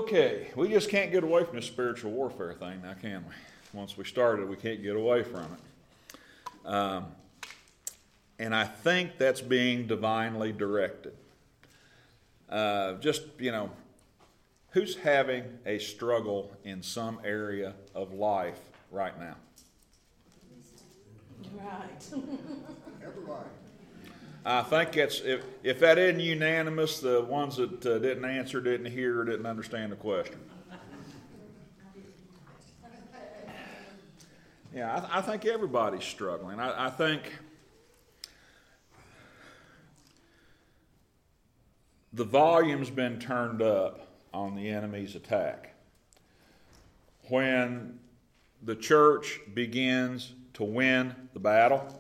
Okay, we just can't get away from this spiritual warfare thing now, can we? Once we started, we can't get away from it. And I think that's being divinely directed. Who's having a struggle in some area of life right now? Right. Everybody. I think it's if that isn't unanimous, the ones that didn't answer, didn't hear, or didn't understand the question. Yeah, I think everybody's struggling. I think the volume's been turned up on the enemy's attack. When the church begins to win the battle,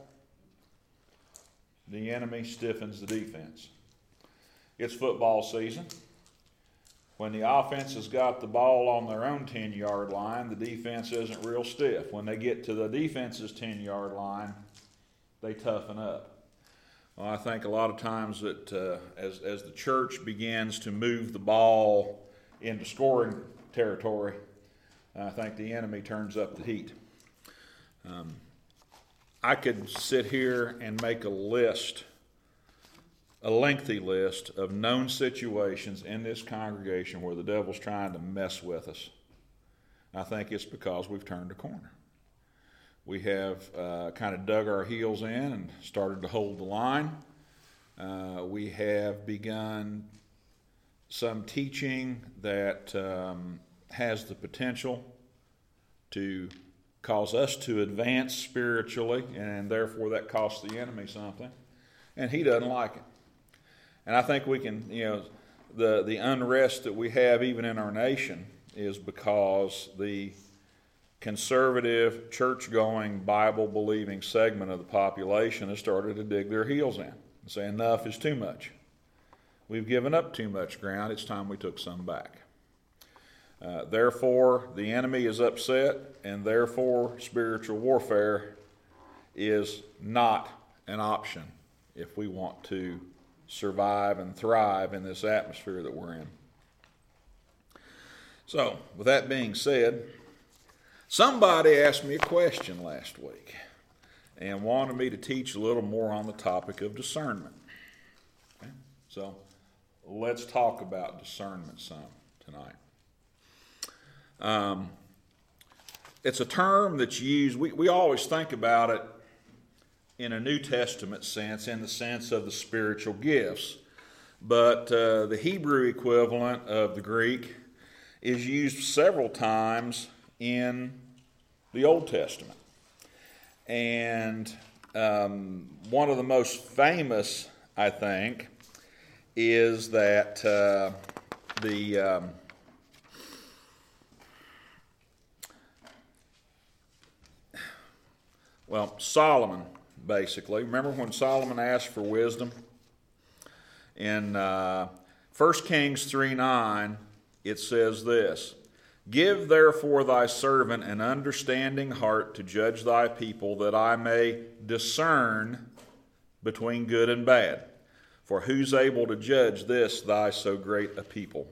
the enemy stiffens the defense. It's football season. When the offense has got the ball on their own 10-yard line, the defense isn't real stiff. When they get to the defense's 10-yard line, they toughen up. Well, I think a lot of times that as the church begins to move the ball into scoring territory, I think the enemy turns up the heat. I could sit here and make a lengthy list of known situations in this congregation where the devil's trying to mess with us. I think it's because we've turned a corner. We have kind of dug our heels in and started to hold the line. We have begun some teaching that has the potential to cause us to advance spiritually, and therefore that costs the enemy something, and he doesn't like it. And I think we can, the unrest that we have even in our nation is because the conservative, church-going, Bible-believing segment of the population has started to dig their heels in and say enough is too much. We've given up too much ground. It's time we took some back. Therefore, the enemy is upset, and therefore spiritual warfare is not an option if we want to survive and thrive in this atmosphere that we're in. So, with that being said, somebody asked me a question last week and wanted me to teach a little more on the topic of discernment. Okay? So, let's talk about discernment some tonight. It's a term that's used, we always think about it in a New Testament sense, in the sense of the spiritual gifts. But the Hebrew equivalent of the Greek is used several times in the Old Testament. And one of the most famous, I think, is that Solomon, basically. Remember when Solomon asked for wisdom? In 1 Kings 3:9, it says this, "Give therefore thy servant an understanding heart to judge thy people, that I may discern between good and bad. For who's able to judge this, thy so great a people?"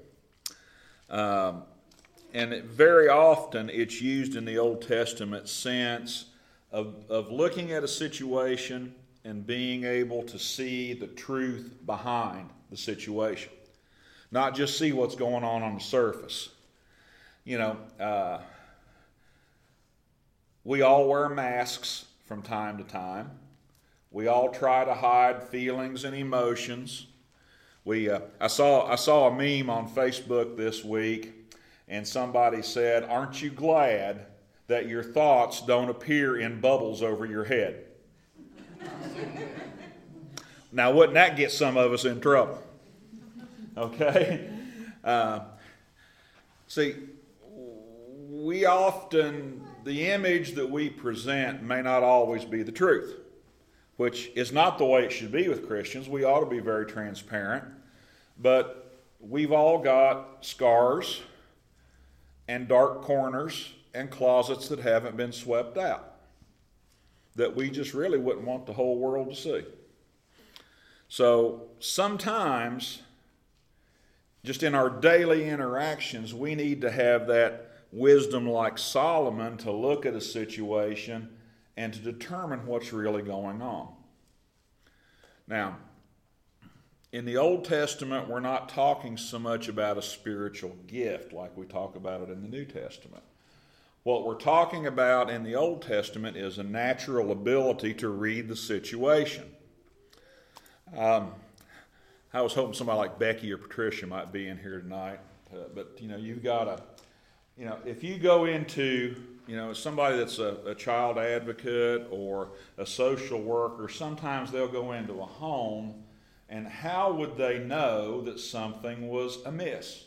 And very often it's used in the Old Testament sense of looking at a situation and being able to see the truth behind the situation. Not just see what's going on the surface. We all wear masks from time to time. We all try to hide feelings and emotions. I saw a meme on Facebook this week, and somebody said, "Aren't you glad that your thoughts don't appear in bubbles over your head?" Now, wouldn't that get some of us in trouble? Okay? See, the image that we present may not always be the truth, which is not the way it should be with Christians. We ought to be very transparent. But we've all got scars and dark corners and closets that haven't been swept out, that we just really wouldn't want the whole world to see. So sometimes just in our daily interactions, we need to have that wisdom like Solomon to look at a situation and to determine what's really going on. Now, in the Old Testament, we're not talking so much about a spiritual gift like we talk about it in the New Testament. What we're talking about in the Old Testament is a natural ability to read the situation. I was hoping somebody like Becky or Patricia might be in here tonight, but you've got to, if you go into, somebody that's a child advocate or a social worker, sometimes they'll go into a home, and how would they know that something was amiss?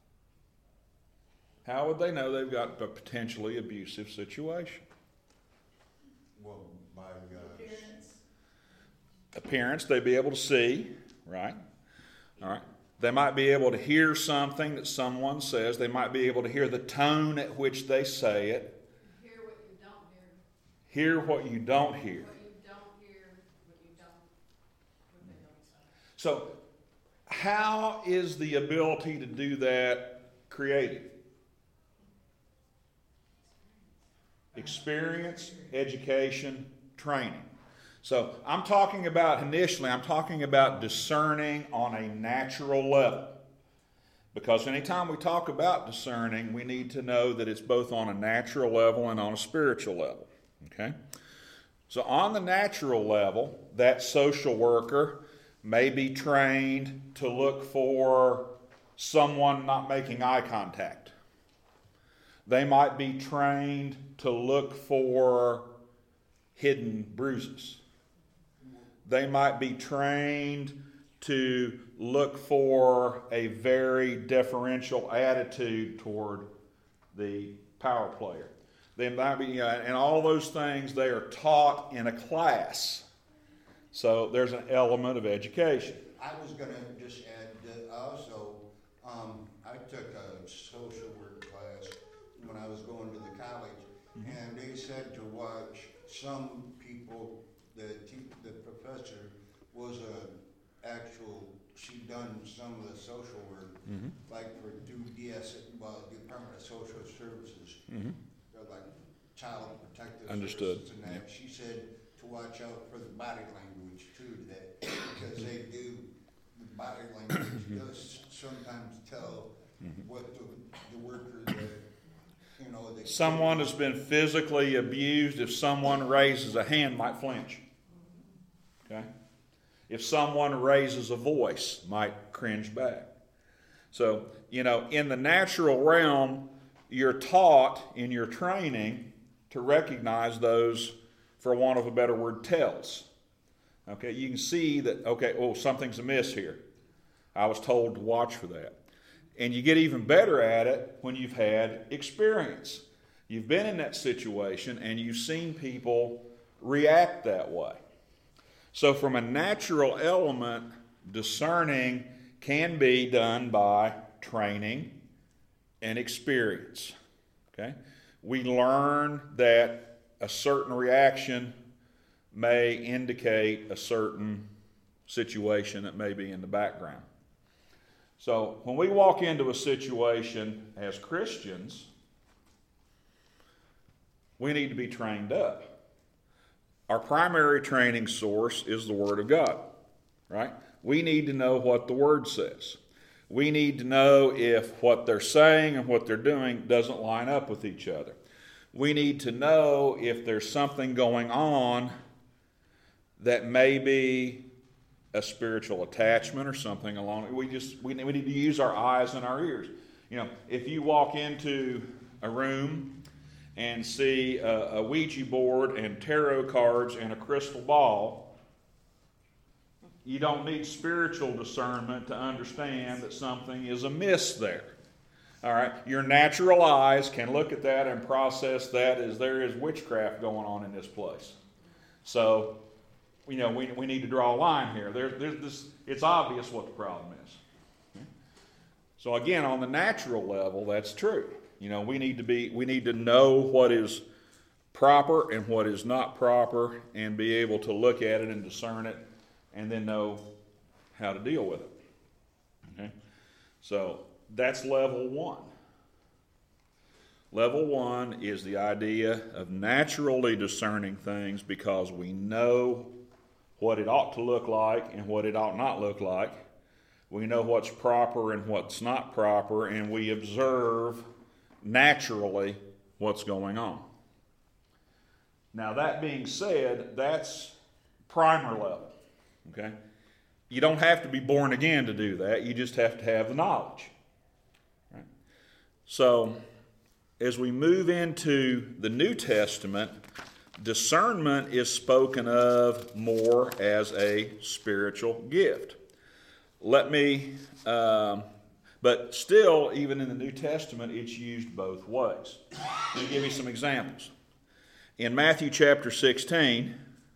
How would they know they've got a potentially abusive situation? Well, by appearance, they'd be able to see, right? All right. They might be able to hear something that someone says. They might be able to hear the tone at which they say it. Hear what you don't hear. Hear what you don't hear. What you don't hear, what you don't, what they don't say. So, how is the ability to do that created? Experience, education, training. So I'm talking about discerning on a natural level. Because anytime we talk about discerning, we need to know that it's both on a natural level and on a spiritual level. Okay? So on the natural level, that social worker may be trained to look for someone not making eye contact. They might be trained to look for hidden bruises. They might be trained to look for a very deferential attitude toward the power player. They might be, and all those things, they are taught in a class. So there's an element of education. I was going to just add that also, I took a social work class when I was going to the college, and they said to watch some people. The professor was she done some of the social work, like for Department of Social Services, like child protective Understood. services and that. She said to watch out for the body language too, that because they do the body language does sometimes tell what the worker that Someone has been physically abused. If someone raises a hand, might flinch. Okay? If someone raises a voice, might cringe back. So, in the natural realm, you're taught in your training to recognize those, for want of a better word, tells. Okay, you can see that, something's amiss here. I was told to watch for that. And you get even better at it when you've had experience. You've been in that situation and you've seen people react that way. So from a natural element, discerning can be done by training and experience. Okay? We learn that a certain reaction may indicate a certain situation that may be in the background. So when we walk into a situation as Christians, we need to be trained up. Our primary training source is the Word of God, right? We need to know what the Word says. We need to know if what they're saying and what they're doing doesn't line up with each other. We need to know if there's something going on that may be a spiritual attachment or something along. We need to use our eyes and our ears. If you walk into a room and see a Ouija board and tarot cards and a crystal ball, you don't need spiritual discernment to understand that something is amiss there. All right, your natural eyes can look at that and process that as there is witchcraft going on in this place. So, we need to draw a line here. It's obvious what the problem is. Okay? So again, on the natural level, that's true. We need to know what is proper and what is not proper, and be able to look at it and discern it, and then know how to deal with it. Okay? So that's level one. Level one is the idea of naturally discerning things because we know what it ought to look like and what it ought not look like. We know what's proper and what's not proper, and we observe naturally what's going on. Now, that being said, that's primer level. Okay? You don't have to be born again to do that. You just have to have the knowledge. Right? So, as we move into the New Testament, discernment is spoken of more as a spiritual gift. But still, even in the New Testament, it's used both ways. Let me give you some examples. In Matthew chapter 16,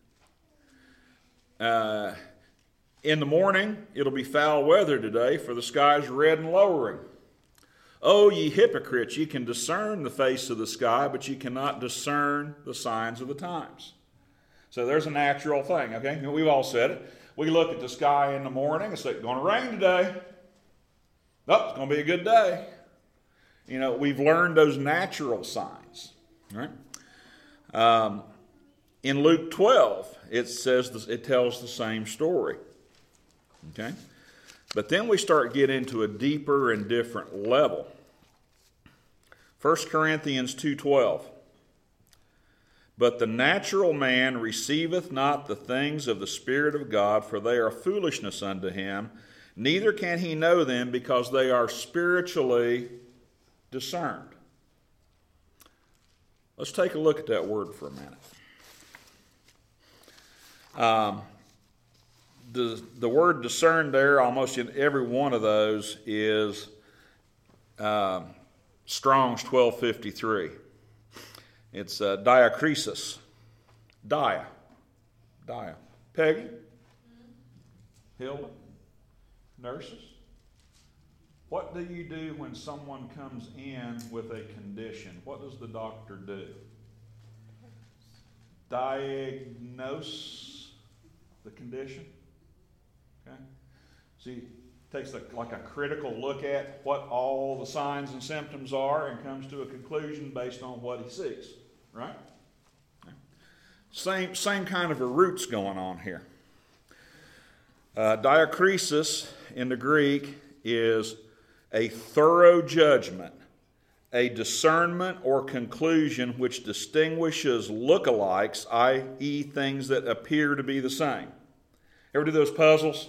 in the morning, it'll be foul weather today, for the sky's red and lowering. O ye hypocrites, ye can discern the face of the sky, but ye cannot discern the signs of the times. So there's a natural thing, okay? We've all said it. We look at the sky in the morning, it's like, going to rain today. Oh, it's going to be a good day. You know, we've learned those natural signs, right? In Luke 12, it tells the same story, okay? But then we start getting into a deeper and different level. 1 Corinthians 2:12. But the natural man receiveth not the things of the Spirit of God, for they are foolishness unto him, neither can he know them, because they are spiritually discerned. Let's take a look at that word for a minute. The word discern there, almost in every one of those, is Strong's 1253. It's diakrisis. Dia. Peggy? Hilda? Nurses? What do you do when someone comes in with a condition? What does the doctor do? Diagnose the condition? Okay. See, takes like a critical look at what all the signs and symptoms are and comes to a conclusion based on what he sees. Right? Okay. Same kind of a roots going on here. Diakrisis in the Greek is a thorough judgment, a discernment or conclusion which distinguishes lookalikes, i.e. things that appear to be the same. Ever do those puzzles?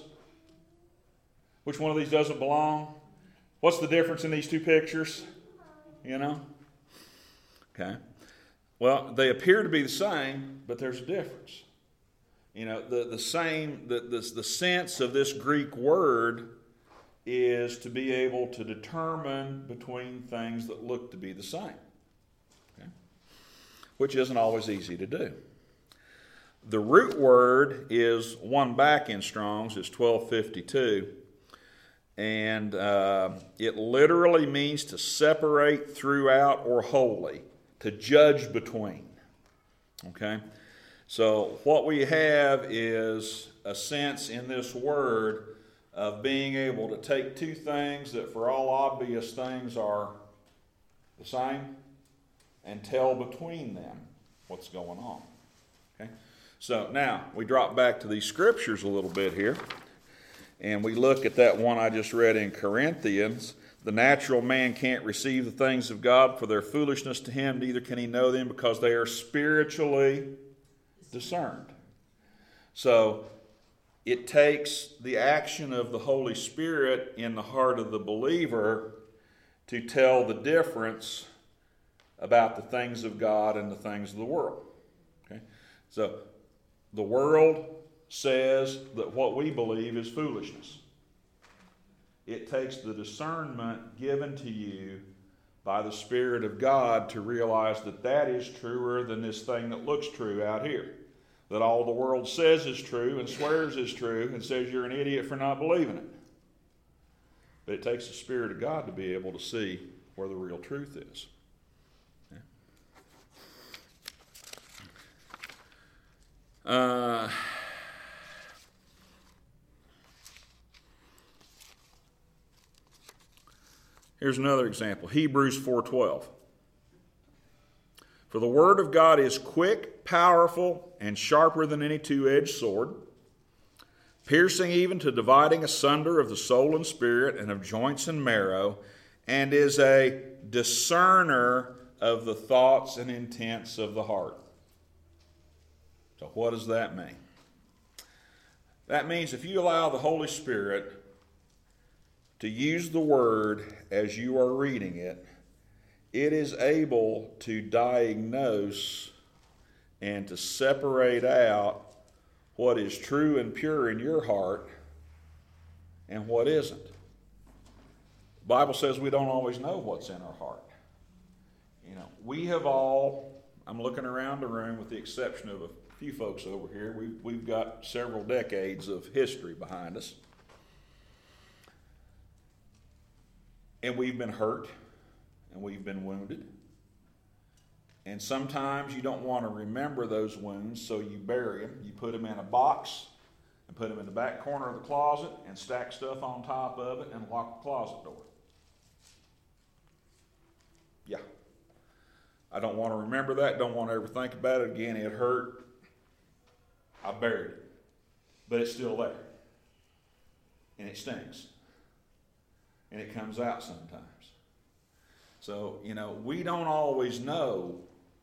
Which one of these doesn't belong? What's the difference in these two pictures? You know? Okay. Well, they appear to be the same, but there's a difference. You know, the sense of this Greek word is to be able to determine between things that look to be the same. Okay? Which isn't always easy to do. The root word is one back in Strong's, is 1252. And it literally means to separate throughout or wholly, to judge between. Okay? So what we have is a sense in this word of being able to take two things that for all obvious things are the same and tell between them what's going on. Okay? So now we drop back to these scriptures a little bit here. And we look at that one I just read in Corinthians. The natural man can't receive the things of God for their foolishness to him, neither can he know them because they are spiritually discerned. So it takes the action of the Holy Spirit in the heart of the believer to tell the difference about the things of God and the things of the world. Okay? So the world says that what we believe is foolishness. It takes the discernment given to you by the Spirit of God to realize that that is truer than this thing that looks true out here. That all the world says is true and swears is true and says you're an idiot for not believing it. But it takes the Spirit of God to be able to see where the real truth is. Here's another example, Hebrews 4:12. For the word of God is quick, powerful, and sharper than any two-edged sword, piercing even to dividing asunder of the soul and spirit and of joints and marrow, and is a discerner of the thoughts and intents of the heart. So what does that mean? That means if you allow the Holy Spirit to use the Word as you are reading it, it is able to diagnose and to separate out what is true and pure in your heart and what isn't. The Bible says we don't always know what's in our heart. We have all, I'm looking around the room with the exception of a few folks over here, we've got several decades of history behind us. And we've been hurt, and we've been wounded. And sometimes you don't want to remember those wounds, so you bury them. You put them in a box and put them in the back corner of the closet and stack stuff on top of it and lock the closet door. Yeah. I don't want to remember that. Don't want to ever think about it again. It hurt. I buried it. But it's still there. And it stings. And it comes out sometimes. So, we don't always know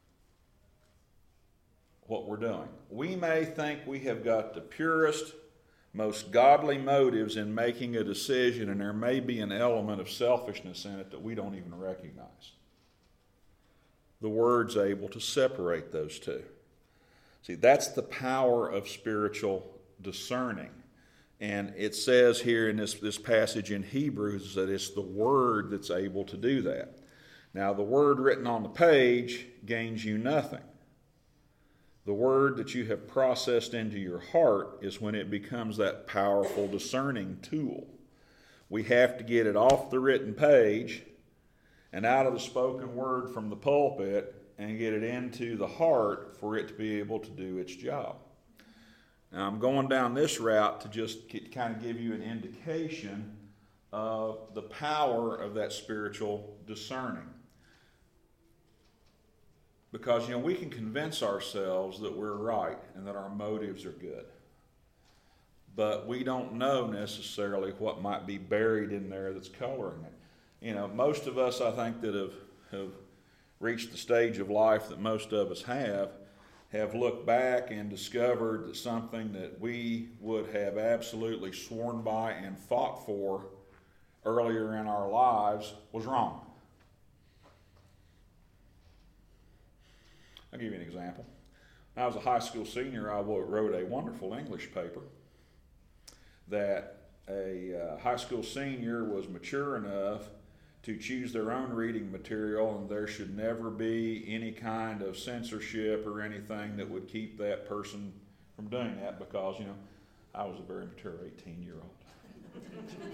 what we're doing. We may think we have got the purest, most godly motives in making a decision, and there may be an element of selfishness in it that we don't even recognize. The Word's able to separate those two. See, that's the power of spiritual discerning. And it says here in this passage in Hebrews that it's the Word that's able to do that. Now, the Word written on the page gains you nothing. The Word that you have processed into your heart is when it becomes that powerful discerning tool. We have to get it off the written page and out of the spoken word from the pulpit and get it into the heart for it to be able to do its job. Now, I'm going down this route to just kind of give you an indication of the power of that spiritual discerning. Because, we can convince ourselves that we're right and that our motives are good. But we don't know necessarily what might be buried in there that's coloring it. Most of us, I think, that have reached the stage of life that most of us have looked back and discovered that something that we would have absolutely sworn by and fought for earlier in our lives was wrong. I'll give you an example. When I was a high school senior, I wrote a wonderful English paper that a high school senior was mature enough to choose their own reading material, and there should never be any kind of censorship or anything that would keep that person from doing that because, I was a very mature 18-year-old.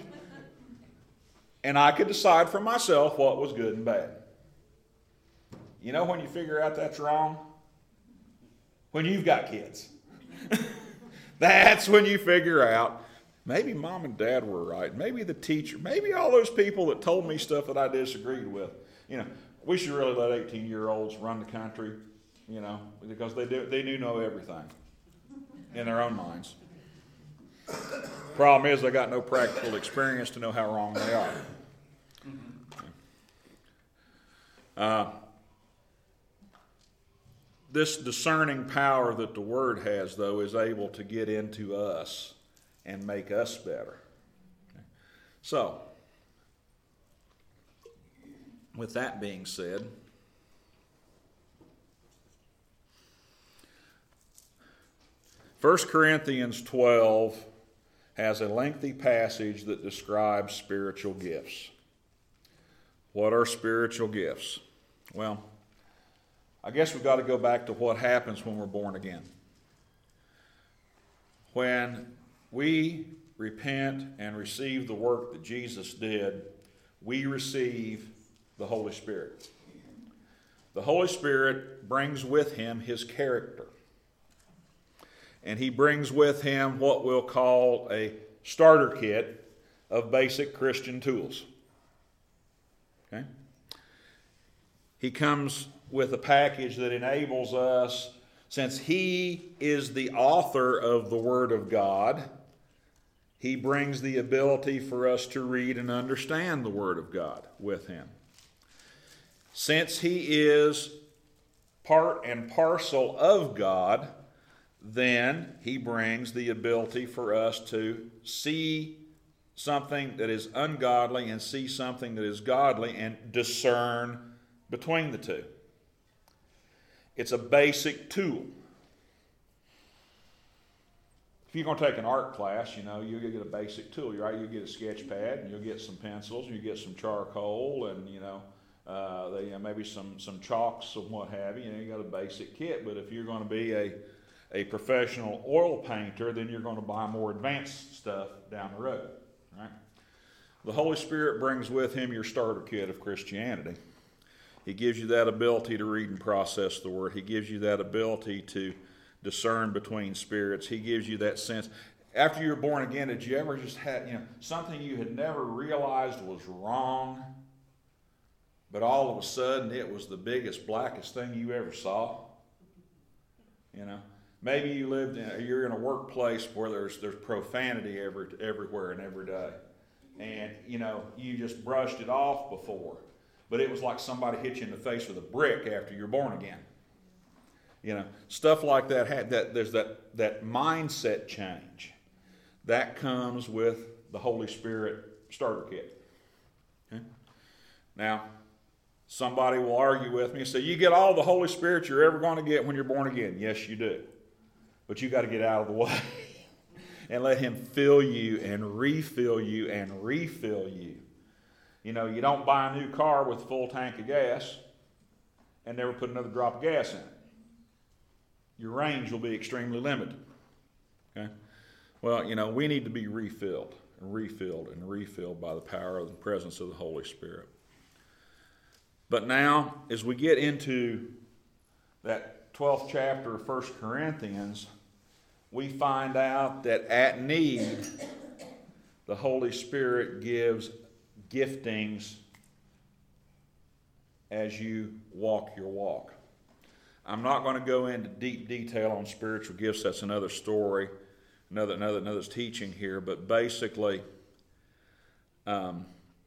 And I could decide for myself what was good and bad. When you figure out that's wrong? When you've got kids. That's when you figure out maybe mom and dad were right. Maybe the teacher, maybe all those people that told me stuff that I disagreed with. We should really let 18-year-olds run the country, because they do know everything in their own minds. Problem is they got no practical experience to know how wrong they are. This discerning power that the Word has, though, is able to get into us and make us better. So, with that being said, First Corinthians 12 has a lengthy passage that describes spiritual gifts. What are spiritual gifts? Well, I guess we've got to go back to what happens when we're born again. When we repent and receive the work that Jesus did, we receive the Holy Spirit. The Holy Spirit brings with him his character. And he brings with him what we'll call a starter kit of basic Christian tools. Okay? He comes with a package that enables us, since he is the author of the Word of God, he brings the ability for us to read and understand the Word of God with him. Since he is part and parcel of God, then he brings the ability for us to see something that is ungodly and see something that is godly and discern between the two. It's a basic tool. If you're going to take an art class, you'll get a basic tool, right? You'll get a sketch pad, and you'll get some pencils, and you get some charcoal, and maybe some chalks and what have you. You got a basic kit. But if you're going to be a professional oil painter, then you're going to buy more advanced stuff down the road, right? The Holy Spirit brings with him your starter kit of Christianity. He gives you that ability to read and process the Word. He gives you that ability to discern between spirits. He gives you that sense. After you were born again, did you ever just have something you had never realized was wrong, but all of a sudden it was the biggest, blackest thing you ever saw? Maybe you're in a workplace where there's profanity everywhere and every day, and you just brushed it off before, but it was like somebody hit you in the face with a brick after you're born again. Stuff like that. There's that mindset change that comes with the Holy Spirit starter kit. Okay? Now, somebody will argue with me and say, "You get all the Holy Spirit you're ever going to get when you're born again." Yes, you do, but you got to get out of the way and let Him fill you and refill you and refill you. You don't buy a new car with a full tank of gas and never put another drop of gas in it. Your range will be extremely limited. Okay? Well, we need to be refilled and refilled and refilled by the power of the presence of the Holy Spirit. But now, as we get into that 12th chapter of 1 Corinthians, we find out that at need, the Holy Spirit gives giftings as you walk your walk. I'm not going to go into deep detail on spiritual gifts. That's another story, another teaching here. But basically, I'm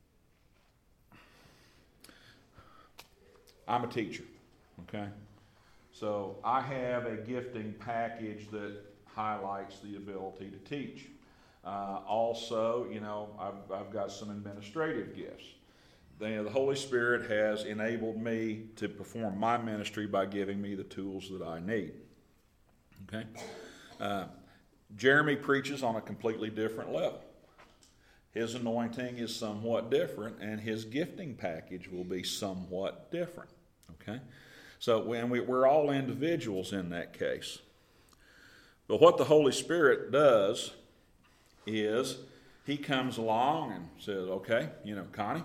a teacher, okay? So I have a gifting package that highlights the ability to teach. Also, I've got some administrative gifts. The Holy Spirit has enabled me to perform my ministry by giving me the tools that I need. Okay? Jeremy preaches on a completely different level. His anointing is somewhat different, and his gifting package will be somewhat different. Okay? So we're all individuals in that case. But what the Holy Spirit does is He comes along and says, "Okay, Connie,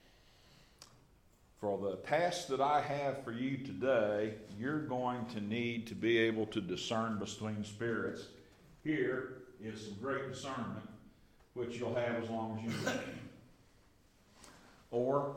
for the task that I have for you today, you're going to need to be able to discern between spirits. Here is some great discernment, which you'll have as long as you live." Or,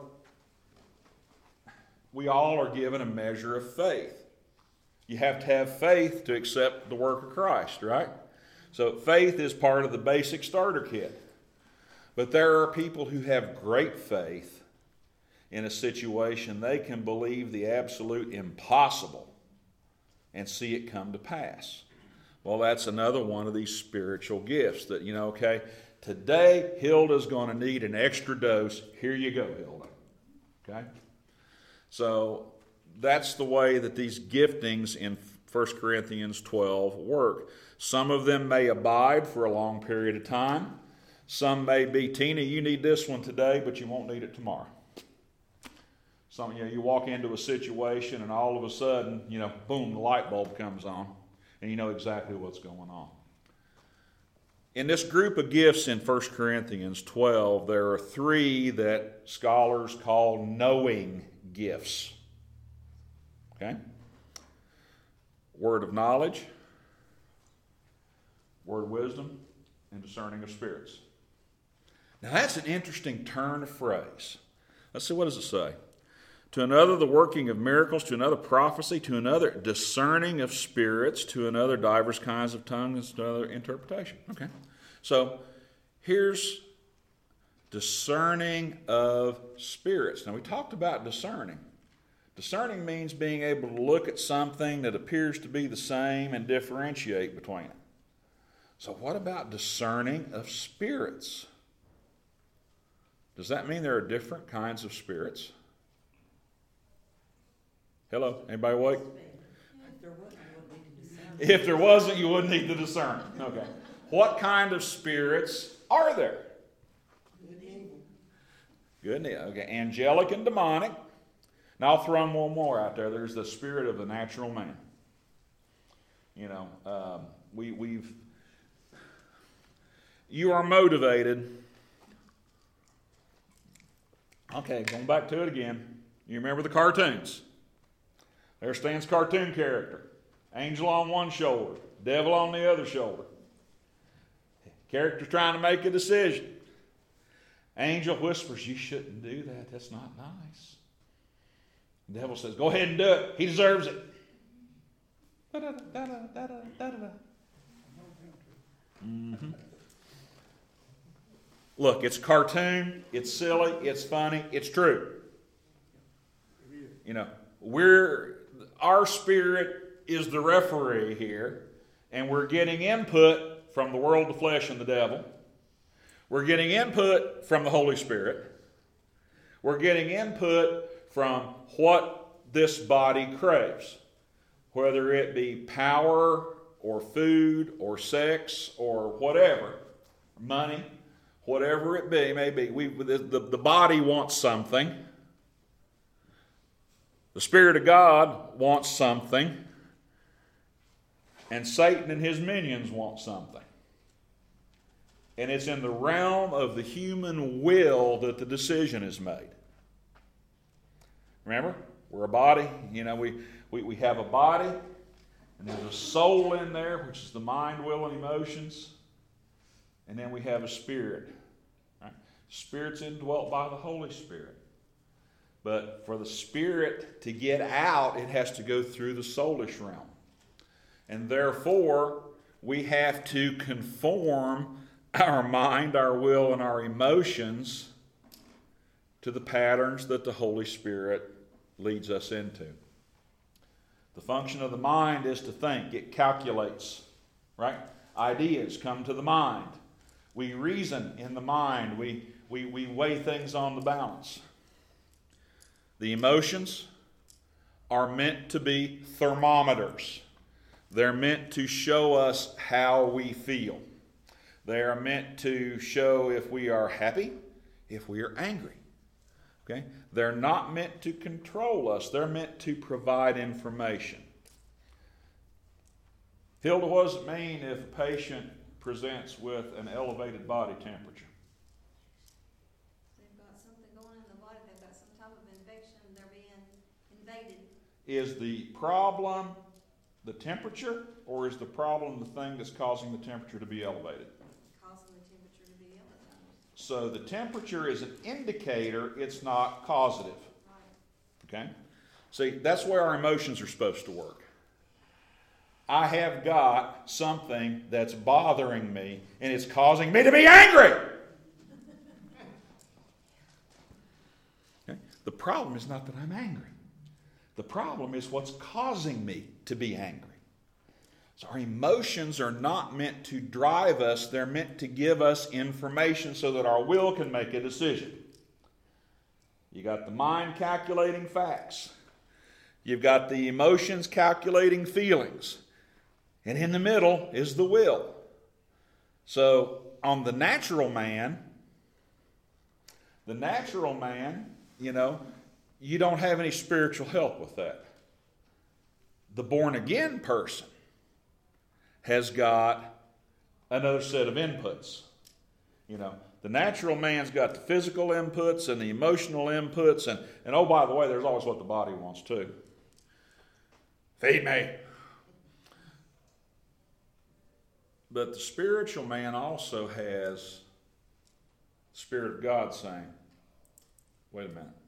we all are given a measure of faith. You have to have faith to accept the work of Christ, right? So faith is part of the basic starter kit. But there are people who have great faith in a situation. They can believe the absolute impossible and see it come to pass. Well, that's another one of these spiritual gifts that, today Hilda's going to need an extra dose. Here you go, Hilda. Okay? So that's the way that these giftings in 1 Corinthians 12 work. Some of them may abide for a long period of time. Some may be, "Tina, you need this one today, but you won't need it tomorrow." You walk into a situation and all of a sudden, boom, the light bulb comes on and you know exactly what's going on. In this group of gifts in 1 Corinthians 12, there are 3 that scholars call knowing gifts. Okay? Word of knowledge, word of wisdom, and discerning of spirits. Now that's an interesting turn of phrase. Let's see, what does it say? To another, the working of miracles, to another, prophecy, to another, discerning of spirits, to another, divers kinds of tongues, to another, interpretation. Okay. So, here's discerning of spirits. Now, we talked about discerning. Discerning means being able to look at something that appears to be the same and differentiate between it. So, what about discerning of spirits? Does that mean there are different kinds of spirits? Hello? Anybody awake? If there wasn't, you wouldn't need to discern. Okay. What kind of spirits are there? Good and evil. Good and evil. Okay. Angelic and demonic. Now I'll throw in one more out there. There's the spirit of the natural man. You know, you are motivated. Okay, going back to it again. You remember the cartoons. There stands cartoon character. Angel on one shoulder, devil on the other shoulder. Character trying to make a decision. Angel whispers, you shouldn't do that. That's not nice. The devil says, go ahead and do it. He deserves it. Mm-hmm. Look, it's cartoon, it's silly, it's funny, it's true. You know, our spirit is the referee here, and we're getting input from the world, the flesh, and the devil. We're getting input from the Holy Spirit. We're getting input from what this body craves, whether it be power or food or sex or whatever, money, whatever it may be. The body wants something. The Spirit of God wants something. And Satan and his minions want something. And it's in the realm of the human will that the decision is made. Remember, we're a body. You know, we have a body, and there's a soul in there, which is the mind, will, and emotions. And then we have a spirit. Right? Spirit's indwelt by the Holy Spirit. But for the spirit to get out, it has to go through the soulish realm. And therefore, we have to conform our mind, our will, and our emotions to the patterns that the Holy Spirit leads us into. The function of the mind is to think. It calculates, right? Ideas come to the mind. We reason in the mind. We weigh things on the balance. The emotions are meant to be thermometers. They're meant to show us how we feel. They are meant to show if we are happy, if we are angry. Okay? They're not meant to control us. They're meant to provide information. Hilda, what does it mean if a patient presents with an elevated body temperature? They've got something going in the body. They've got some type of infection. They're being invaded. Is the problem the temperature, or is the problem the thing that's causing the temperature to be elevated? Causing the temperature to be elevated. So the temperature is an indicator, it's not causative. Right. Okay? See, that's where our emotions are supposed to work. I have got something that's bothering me, and it's causing me to be angry. Okay? The problem is not that I'm angry. The problem is what's causing me to be angry. So our emotions are not meant to drive us. They're meant to give us information so that our will can make a decision. You got the mind calculating facts. You've got the emotions calculating feelings. And in the middle is the will. So on the natural man, you know, you don't have any spiritual help with that. The born-again person has got another set of inputs. You know, the natural man's got the physical inputs and the emotional inputs, and oh, by the way, there's always what the body wants too. Feed me. But the spiritual man also has the Spirit of God saying, wait a minute.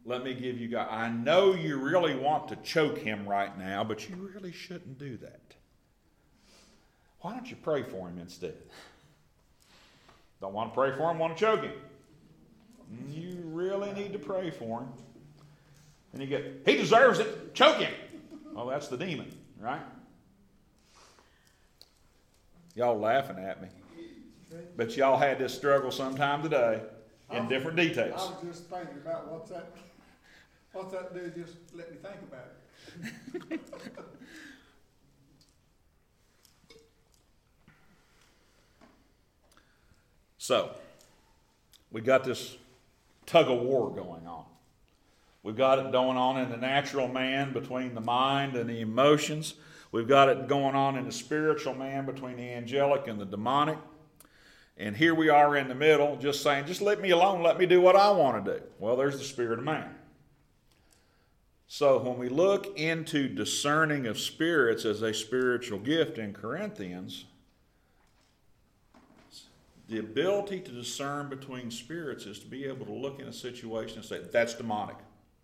let me give you guys, I know you really want to choke him right now, but you really shouldn't do that. Why don't you pray for him instead? Don't want to pray for him, want to choke him. You really need to pray for him. And you get, he deserves it, choke him. Well, that's the demon, right? Y'all laughing at me. But y'all had this struggle sometime today in different details. I was just thinking about what's that do, just let me think about it. So, we got this tug of war going on. We've got it going on in the natural man between the mind and the emotions. We've got it going on in the spiritual man between the angelic and the demonic. And here we are in the middle, just saying, just let me alone, let me do what I want to do. Well, there's the spirit of man. So when we look into discerning of spirits as a spiritual gift in Corinthians, the ability to discern between spirits is to be able to look in a situation and say, that's demonic.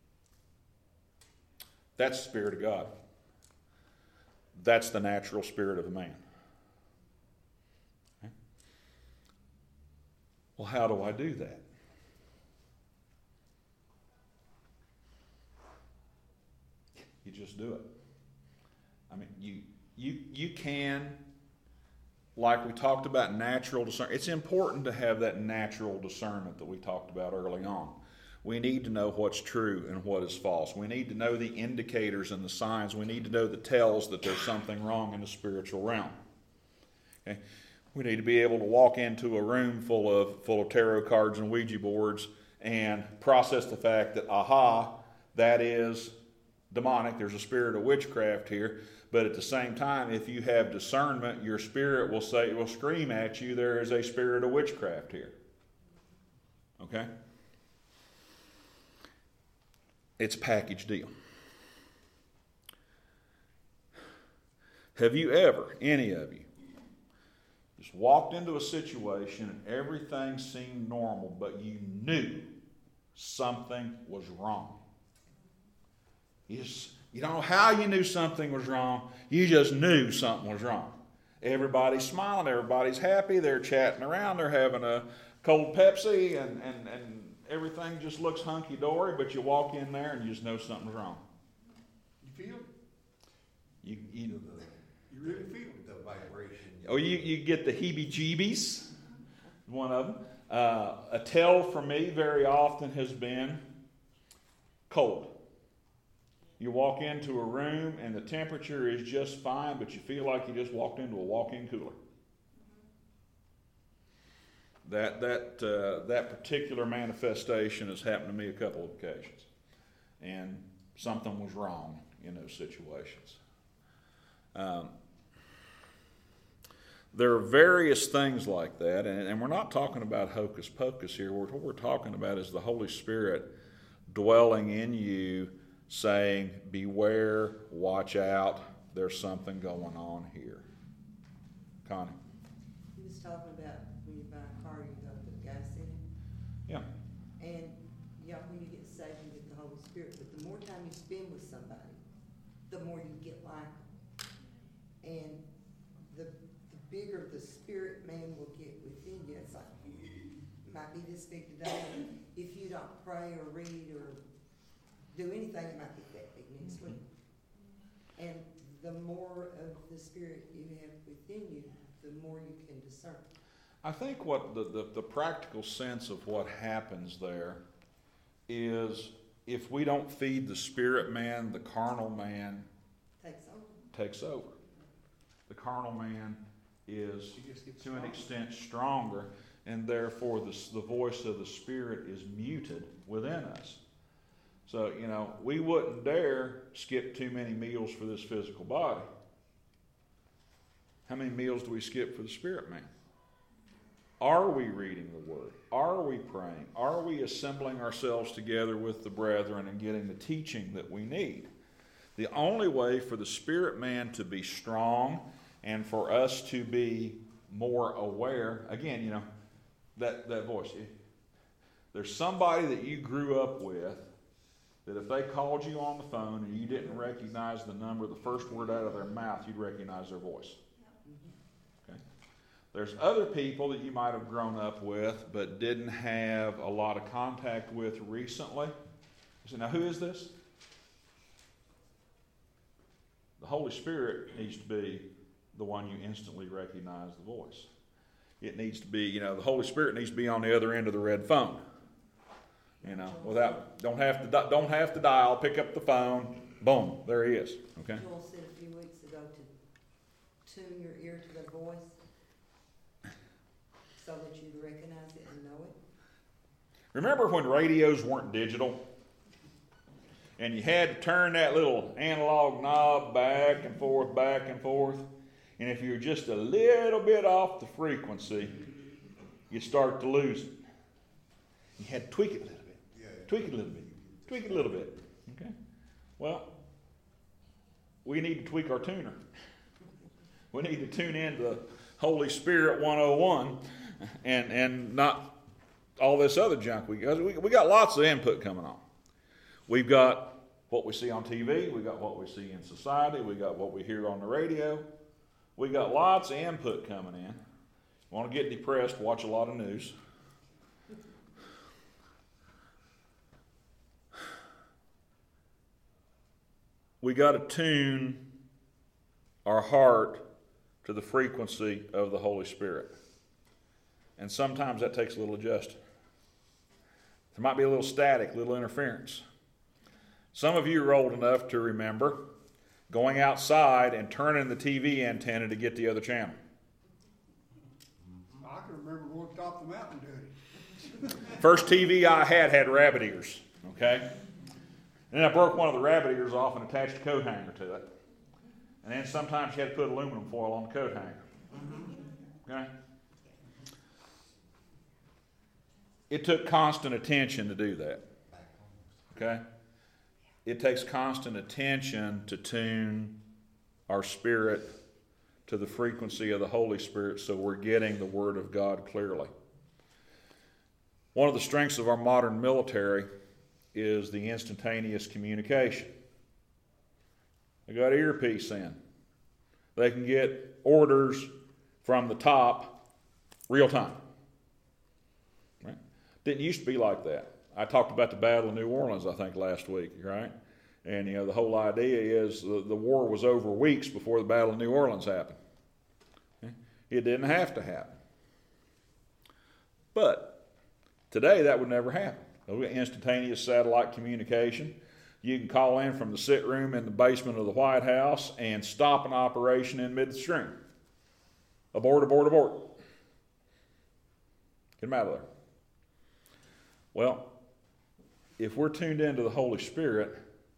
That's the Spirit of God. That's the natural spirit of a man. Okay? Well, how do I do that? You just do it. I mean, you can, like we talked about natural discernment. It's important to have that natural discernment that we talked about early on. We need to know what's true and what is false. We need to know the indicators and the signs. We need to know the tells that there's something wrong in the spiritual realm. Okay? We need to be able to walk into a room full of tarot cards and Ouija boards and process the fact that, that is demonic. There's a spirit of witchcraft here. But at the same time, if you have discernment, your spirit will scream at you, there is a spirit of witchcraft here. Okay? It's a package deal. Have you ever, any of you, just walked into a situation and everything seemed normal, but you knew something was wrong? You don't know how you knew something was wrong. You just knew something was wrong. Everybody's smiling. Everybody's happy. They're chatting around. They're having a cold Pepsi and everything just looks hunky-dory, but you walk in there and you just know something's wrong. You feel it? You really feel it? The vibration. Oh, you get the heebie-jeebies, one of them. A tell for me very often has been cold. You walk into a room and the temperature is just fine, but you feel like you just walked into a walk-in cooler. That particular manifestation has happened to me a couple of occasions. And something was wrong in those situations. There are various things like that, and we're not talking about hocus pocus here. What we're talking about is the Holy Spirit dwelling in you, saying, beware, watch out, there's something going on here. Connie? He was talking about when you buy a car, you got to put gas in it. Yeah. And when you get saved, you get the Holy Spirit. But the more time you spend with somebody, the more you get like them. And the bigger the spirit man will get within you. It's like, might be this big today. If you don't pray or read or do anything, it might be that big next week. And the more of the spirit you have within you, the more you can discern. I think what the practical sense of what happens there is if we don't feed the spirit man, the carnal man takes over. The carnal man is to an extent stronger, and therefore the voice of the spirit is muted within us. So, we wouldn't dare skip too many meals for this physical body. How many meals do we skip for the spirit man? Are we reading the Word? Are we praying? Are we assembling ourselves together with the brethren and getting the teaching that we need? The only way for the spirit man to be strong and for us to be more aware, again, that voice. There's somebody that you grew up with that if they called you on the phone and you didn't recognize the number, the first word out of their mouth, you'd recognize their voice. Okay? There's other people that you might have grown up with but didn't have a lot of contact with recently. You say, now who is this? The Holy Spirit needs to be the one you instantly recognize the voice. It needs to be, the Holy Spirit needs to be on the other end of the red phone. Don't have to dial, pick up the phone, boom, there he is. Okay? Joel said a few weeks ago to tune your ear to their voice so that you'd recognize it and know it. Remember when radios weren't digital? And you had to turn that little analog knob back and forth, and if you're just a little bit off the frequency, you start to lose it. You had to tweak it a little bit. Tweak it a little bit. Okay? Well, we need to tweak our tuner. We need to tune in to Holy Spirit 101 and not all this other junk. We got lots of input coming on. We've got what we see on TV. We've got what we see in society. We've got what we hear on the radio. We got lots of input coming in. Want to get depressed, watch a lot of news. We got to tune our heart to the frequency of the Holy Spirit. And sometimes that takes a little adjusting. There might be a little static, a little interference. Some of you are old enough to remember going outside and turning the TV antenna to get the other channel. I can remember going top of the mountain doing it. First TV I had rabbit ears, okay? And then I broke one of the rabbit ears off and attached a coat hanger to it. And then sometimes you had to put aluminum foil on the coat hanger. Okay? It took constant attention to do that. Okay? It takes constant attention to tune our spirit to the frequency of the Holy Spirit so we're getting the Word of God clearly. One of the strengths of our modern military is the instantaneous communication. They got earpiece in. They can get orders from the top real time. Right? Didn't used to be like that. I talked about the Battle of New Orleans, I think, last week, right? And, the whole idea is the war was over weeks before the Battle of New Orleans happened. Okay? It didn't have to happen. But today that would never happen. We got instantaneous satellite communication. You can call in from the sit room in the basement of the White House and stop an operation in midstream. Abort. Get them out of there. Well, if we're tuned into the Holy Spirit,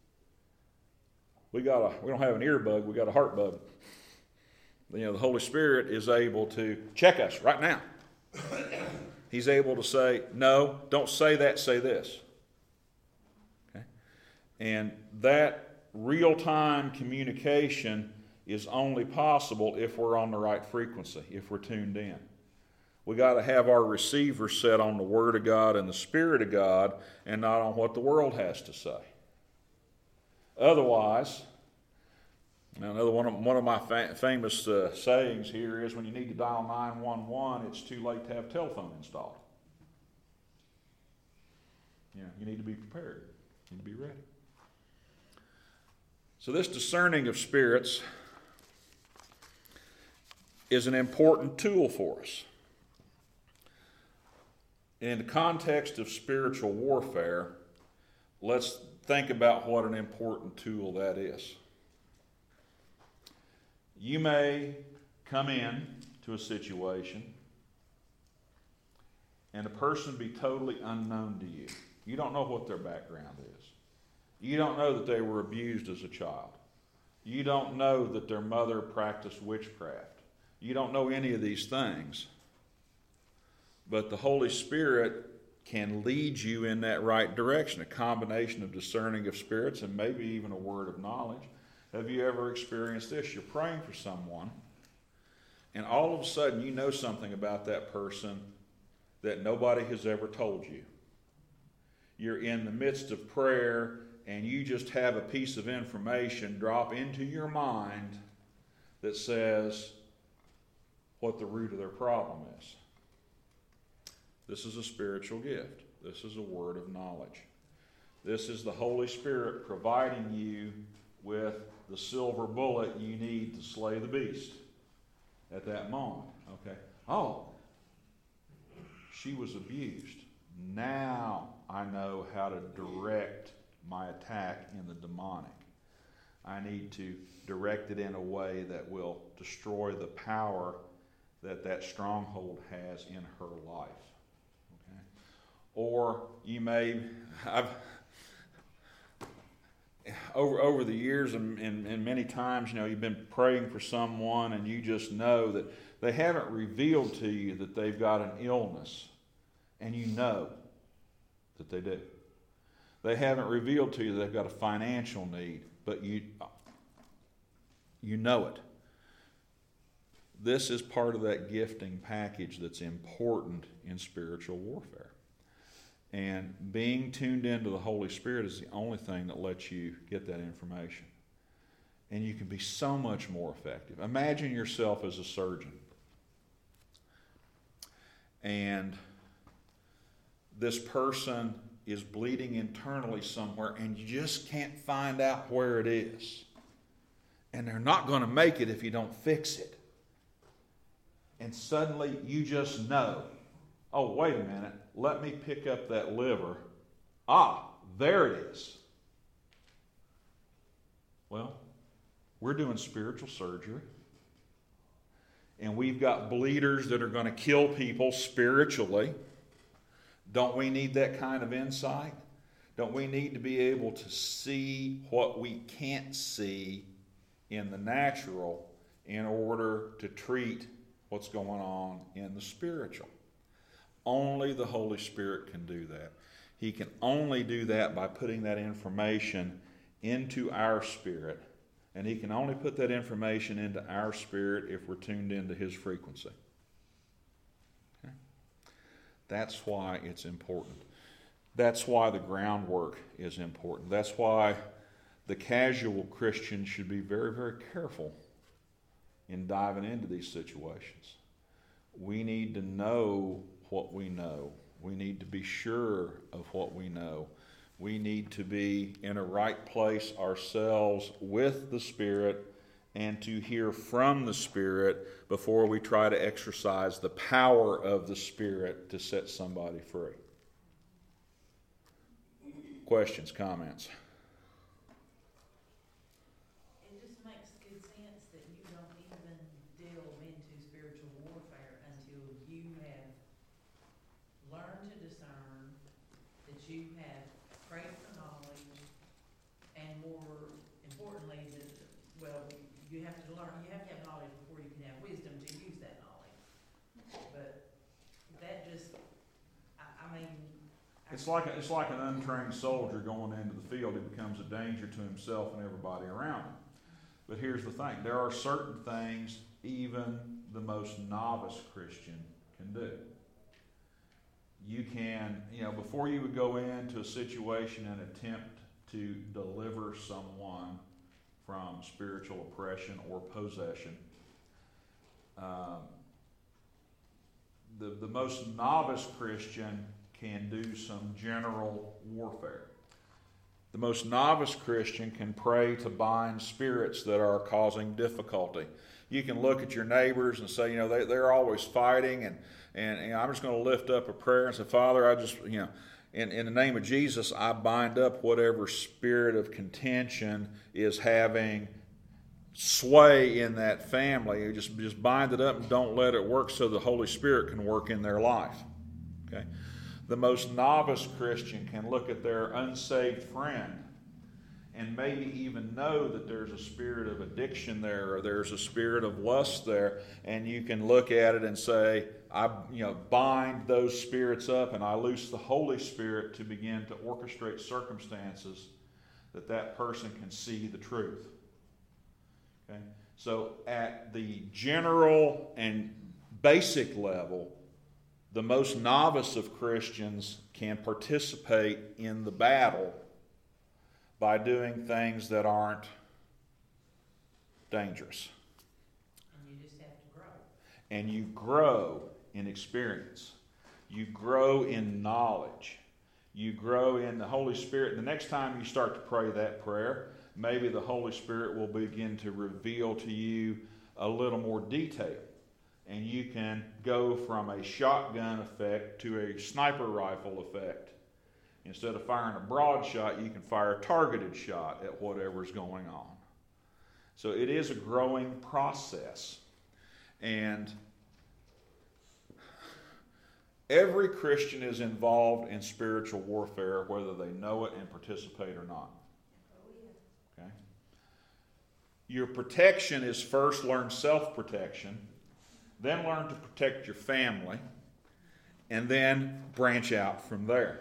we don't have an ear bug, we got a heart bug. The Holy Spirit is able to check us right now. He's able to say, no, don't say that, say this. Okay? And that real-time communication is only possible if we're on the right frequency, if we're tuned in. We got to have our receiver set on the Word of God and the Spirit of God and not on what the world has to say. Otherwise, another one of my famous sayings here is when you need to dial 911, it's too late to have telephone installed. You need to be prepared. You need to be ready. So this discerning of spirits is an important tool for us. In the context of spiritual warfare, let's think about what an important tool that is. You may come in to a situation and a person be totally unknown to you. You don't know what their background is. You don't know that they were abused as a child. You don't know that their mother practiced witchcraft. You don't know any of these things. But the Holy Spirit can lead you in that right direction, a combination of discerning of spirits and maybe even a word of knowledge. Have you ever experienced this? You're praying for someone, and all of a sudden you know something about that person that nobody has ever told you. You're in the midst of prayer, and you just have a piece of information drop into your mind that says what the root of their problem is. This is a spiritual gift. This is a word of knowledge. This is the Holy Spirit providing you with the silver bullet you need to slay the beast at that moment. Okay? Oh, she was abused. Now I know how to direct my attack in the demonic. I need to direct it in a way that will destroy the power that stronghold has in her life. Okay? Or you may, over the years and many times, you've been praying for someone and you just know that they haven't revealed to you that they've got an illness, and you know that they do. They haven't revealed to you that they've got a financial need, but you know it. This is part of that gifting package that's important in spiritual warfare. And being tuned into the Holy Spirit is the only thing that lets you get that information. And you can be so much more effective. Imagine yourself as a surgeon. And this person is bleeding internally somewhere and you just can't find out where it is. And they're not going to make it if you don't fix it. And suddenly you just know, oh, wait a minute, let me pick up that liver. Ah, there it is. Well, we're doing spiritual surgery. And we've got bleeders that are going to kill people spiritually. Don't we need that kind of insight? Don't we need to be able to see what we can't see in the natural in order to treat what's going on in the spiritual? Only the Holy Spirit can do that. He can only do that by putting that information into our spirit. And He can only put that information into our spirit if we're tuned into His frequency. Okay? That's why it's important. That's why the groundwork is important. That's why the casual Christian should be very, very careful in diving into these situations. We need to know what we know. We need to be sure of what we know. We need to be in a right place ourselves with the Spirit and to hear from the Spirit before we try to exercise the power of the Spirit to set somebody free. Questions, comments? It just makes good sense that you don't even delve into spiritual warfare until you have learned to discern, that you have prayed for knowledge, and more importantly, you have to learn, you have to have knowledge before you can have wisdom to use that knowledge. But that just, I mean... It's like an untrained soldier going into the field. He becomes a danger to himself and everybody around him. But here's the thing. There are certain things even the most novice Christian can do. You can, before you would go into a situation and attempt to deliver someone from spiritual oppression or possession, the most novice Christian can do some general warfare. The most novice Christian can pray to bind spirits that are causing difficulty. You can look at your neighbors and say, they're always fighting, and I'm just going to lift up a prayer and say, Father, I just, in the name of Jesus, I bind up whatever spirit of contention is having sway in that family. You just bind it up and don't let it work so the Holy Spirit can work in their life. Okay? The most novice Christian can look at their unsaved friend and maybe even know that there's a spirit of addiction there, or there's a spirit of lust there, and you can look at it and say, I bind those spirits up and I loose the Holy Spirit to begin to orchestrate circumstances that person can see the truth. Okay? So at the general and basic level, the most novice of Christians can participate in the battle by doing things that aren't dangerous. And you just have to grow. And you grow in experience. You grow in knowledge. You grow in the Holy Spirit. The next time you start to pray that prayer, maybe the Holy Spirit will begin to reveal to you a little more detail. And you can go from a shotgun effect to a sniper rifle effect. Instead of firing a broad shot, you can fire a targeted shot at whatever's going on. So it is a growing process. And every Christian is involved in spiritual warfare, whether they know it and participate or not. Okay? Your protection is first learn self-protection, then learn to protect your family, and then branch out from there.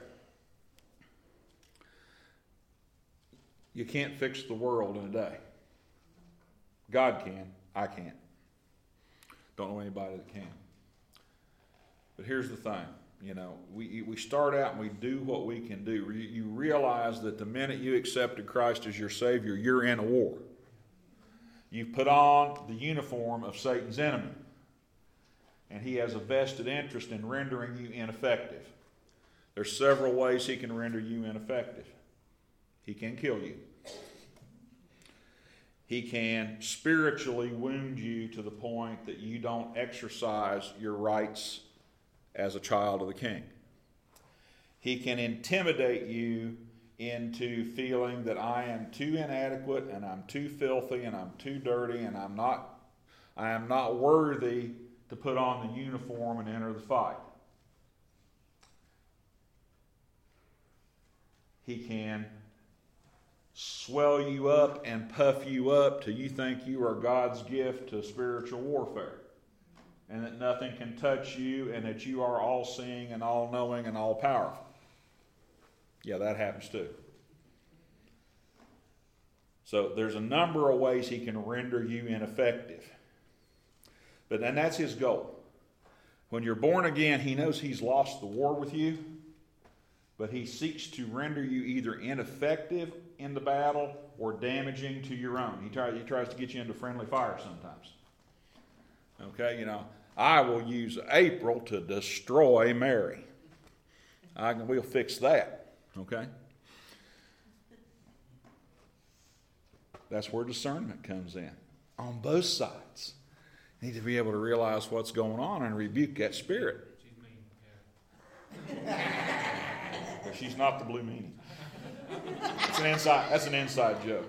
You can't fix the world in a day. God can. I can't. Don't know anybody that can. But here's the thing. We start out and we do what we can do. You realize that the minute you accepted Christ as your Savior, you're in a war. You put on the uniform of Satan's enemy. And he has a vested interest in rendering you ineffective. There's several ways he can render you ineffective. He can kill you. He can spiritually wound you to the point that you don't exercise your rights as a child of the King. He can intimidate you into feeling that I am too inadequate and I'm too filthy and I'm too dirty and I am not worthy to put on the uniform and enter the fight. He can swell you up and puff you up till you think you are God's gift to spiritual warfare, and that nothing can touch you, and that you are all-seeing and all-knowing and all-powerful. Yeah, that happens too. So there's a number of ways he can render you ineffective. And that's his goal. When you're born again, he knows he's lost the war with you, but he seeks to render you either ineffective in the battle or damaging to your own. He tries to get you into friendly fire sometimes. Okay, I will use April to destroy Mary. We'll fix that. Okay? That's where discernment comes in. On both sides. You need to be able to realize what's going on and rebuke that spirit. She's mean, yeah. But she's not the blue meanie. That's an inside joke.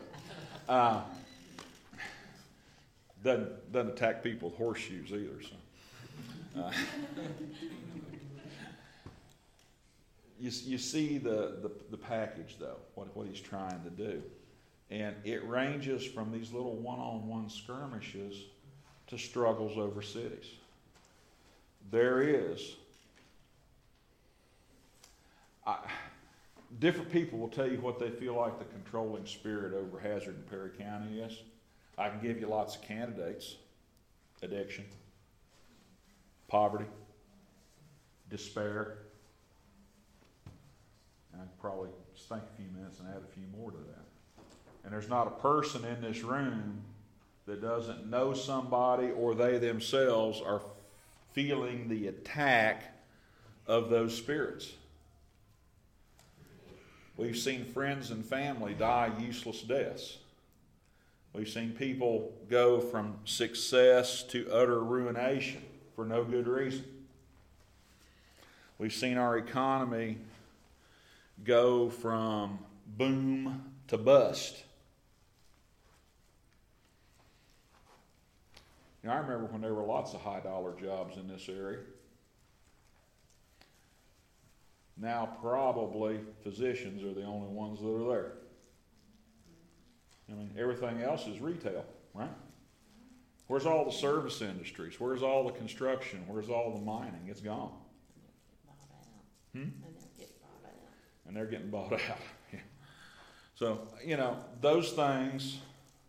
Doesn't attack people with horseshoes either. So, you see the package though. What he's trying to do, and it ranges from these little one-on-one skirmishes to struggles over cities. There is. Different people will tell you what they feel like the controlling spirit over Hazard and Perry County is. I can give you lots of candidates. Addiction, poverty, despair. And I can probably just think a few minutes and add a few more to that. And there's not a person in this room that doesn't know somebody or they themselves are feeling the attack of those spirits. We've seen friends and family die useless deaths. We've seen people go from success to utter ruination for no good reason. We've seen our economy go from boom to bust. I remember when there were lots of high-dollar jobs in this area. Now probably physicians are the only ones that are there. I mean, everything else is retail, right? Where's all the service industries? Where's all the construction? Where's all the mining? It's gone. And they're getting bought out. Yeah. So, those things,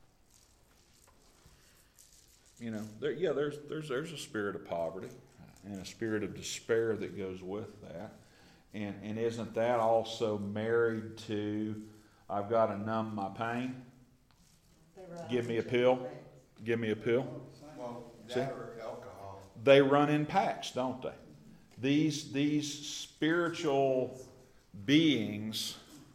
there's a spirit of poverty and a spirit of despair that goes with that. And isn't that also married to I've got to numb my pain. They ride Give me a each pill. other's backs. Give me a pill. Well, See? that or alcohol. They run in packs, don't they? These spiritual beings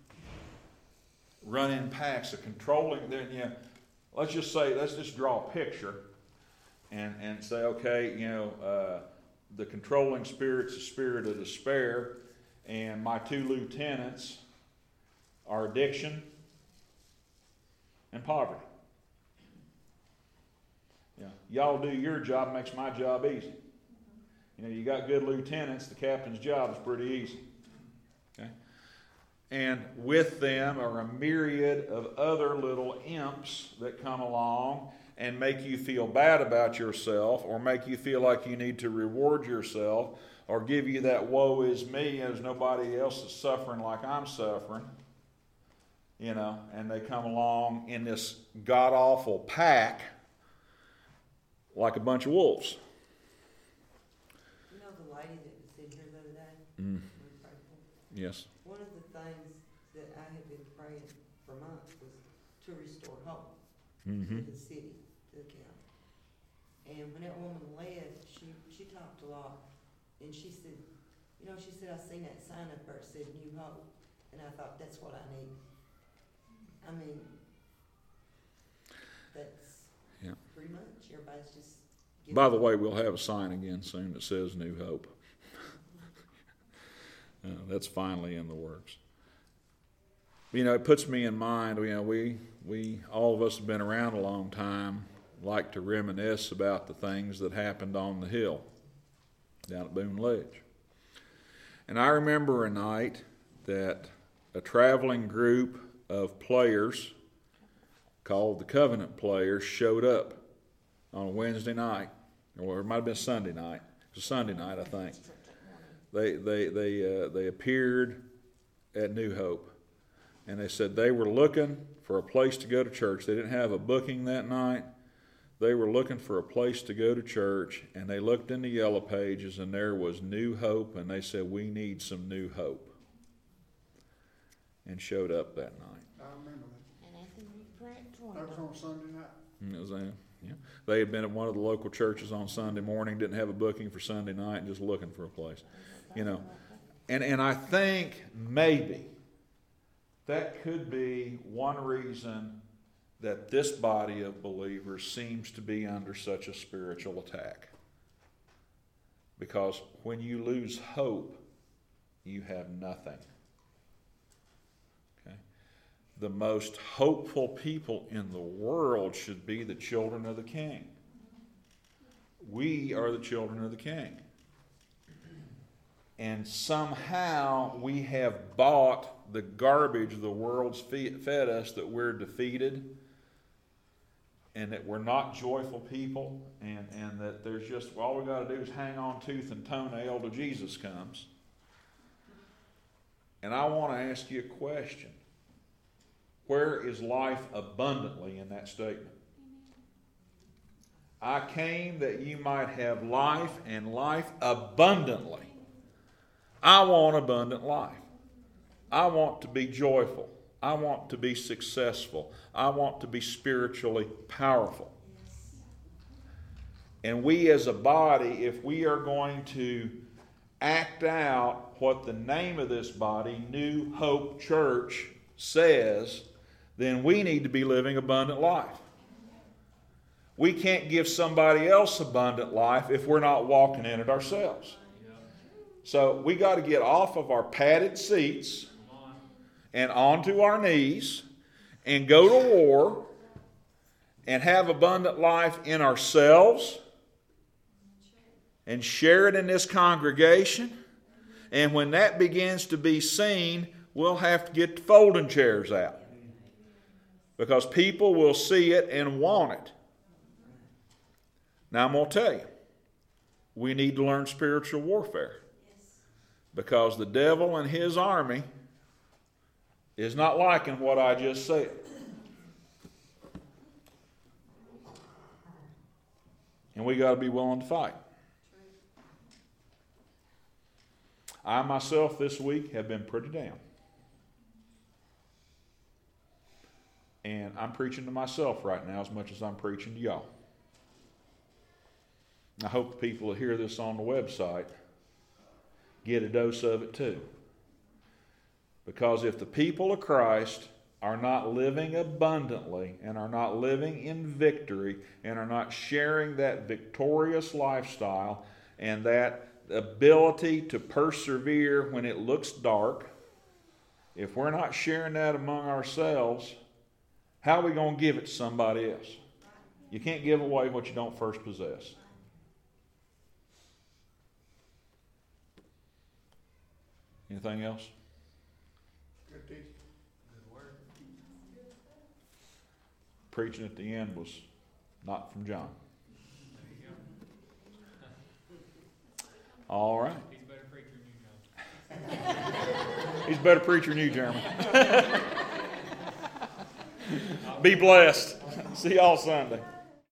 run in packs. Let's just draw a picture and say, okay, the controlling spirit's the spirit of despair, and my two lieutenants are addiction and poverty. Y'all do your job, makes my job easy. You got good lieutenants, the captain's job is pretty easy. Okay? And with them are a myriad of other little imps that come along and make you feel bad about yourself, or make you feel like you need to reward yourself, or give you that woe is me, there's nobody else that's suffering like I'm suffering. And they come along in this god-awful pack like a bunch of wolves. You know the lady that was in here the other day? Mm. We prayed for? Yes. One of the things that I have been praying for months was to restore hope to the city, to the county. And when that woman left, she talked a lot. And she said, I seen that sign up there that said New Hope. And I thought, that's what I need. I mean, that's pretty much, everybody's just giving. By the way, we'll have a sign again soon that says New Hope. That's finally in the works. It puts me in mind, we all of us have been around a long time, like to reminisce about the things that happened on the hill down at Boone Ledge. And I remember a night that a traveling group of players called the Covenant Players showed up on a Wednesday night, or it might have been Sunday night. It was Sunday night, I think. They appeared at New Hope, and they said they were looking for a place to go to church. They didn't have a booking that night. They were looking for a place to go to church, and they looked in the yellow pages, and there was New Hope, and they said, we need some New Hope, and showed up that night. I remember that. And Anthony Pratt joined That was them. on Sunday night. And it was, they had been at one of the local churches on Sunday morning, didn't have a booking for Sunday night, and just looking for a place. And I think maybe that could be one reason that this body of believers seems to be under such a spiritual attack. Because when you lose hope, you have nothing. Okay? The most hopeful people in the world should be the children of the King. We are the children of the King. And somehow we have bought the garbage the world's fed us, that we're defeated, and that we're not joyful people, and that there's just, all we got to do is hang on tooth and toenail till Jesus comes. And I want to ask you a question. Where is life abundantly in that statement? I came that you might have life, and life abundantly. I want abundant life. I want to be joyful. I want to be successful. I want to be spiritually powerful. And we as a body, if we are going to act out what the name of this body, New Hope Church, says, then we need to be living abundant life. We can't give somebody else abundant life if we're not walking in it ourselves. So we got to get off of our padded seats and onto our knees and go to war and have abundant life in ourselves and share it in this congregation. And when that begins to be seen, we'll have to get the folding chairs out, because people will see it and want it. Now I'm going to tell you, we need to learn spiritual warfare, because the devil and his army is not liking what I just said. And we got to be willing to fight. I myself this week have been pretty down. And I'm preaching to myself right now as much as I'm preaching to y'all. I hope the people that hear this on the website get a dose of it too. Because if the people of Christ are not living abundantly and are not living in victory and are not sharing that victorious lifestyle and that ability to persevere when it looks dark, if we're not sharing that among ourselves, how are we going to give it to somebody else? You can't give away what you don't first possess. Anything else? Good teaching. Preaching at the end was not from John. All right. He's a better preacher than you, John. He's a better preacher than you, Jeremy. Be blessed. See y'all Sunday.